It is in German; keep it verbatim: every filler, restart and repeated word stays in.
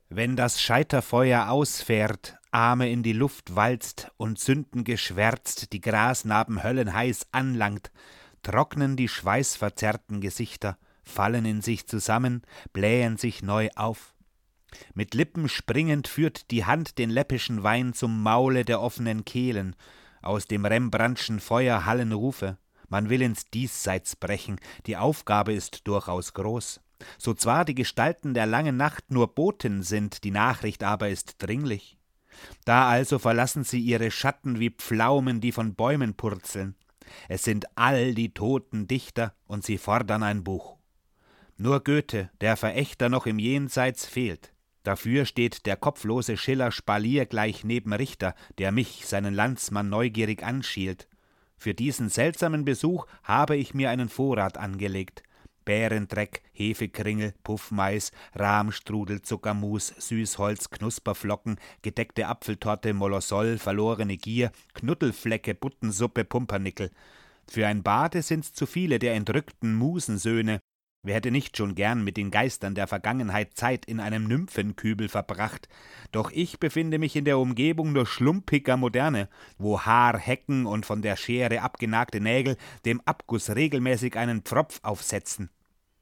Wenn das Scheiterfeuer ausfährt, Arme in die Luft walzt und Sünden geschwärzt die Grasnarben höllenheiß anlangt, trocknen die schweißverzerrten Gesichter, fallen in sich zusammen, blähen sich neu auf. Mit Lippen springend führt die Hand den läppischen Wein zum Maule der offenen Kehlen. Aus dem Rembrandtschen Feuer hallen Rufe. Man will ins Diesseits brechen, die Aufgabe ist durchaus groß. So zwar die Gestalten der langen Nacht nur Boten sind, die Nachricht aber ist dringlich. Da also verlassen sie ihre Schatten wie Pflaumen, die von Bäumen purzeln. Es sind all die toten Dichter, und sie fordern ein Buch. Nur Goethe, der Verächter, noch im Jenseits fehlt. Dafür steht der kopflose Schiller Spalier gleich neben Richter, der mich, seinen Landsmann, neugierig anschielt. Für diesen seltsamen Besuch habe ich mir einen Vorrat angelegt. Bärendreck, Hefekringel, Puffmais, Rahmstrudel, Zuckermus, Süßholz, Knusperflocken, gedeckte Apfeltorte, Molosol, verlorene Gier, Knuddelflecke, Buttensuppe, Pumpernickel. Für ein Bade sind's zu viele der entrückten Musensöhne. Wer hätte nicht schon gern mit den Geistern der Vergangenheit Zeit in einem Nymphenkübel verbracht? Doch ich befinde mich in der Umgebung nur schlumpiger Moderne, wo Haarhecken und von der Schere abgenagte Nägel dem Abguss regelmäßig einen Pfropf aufsetzen.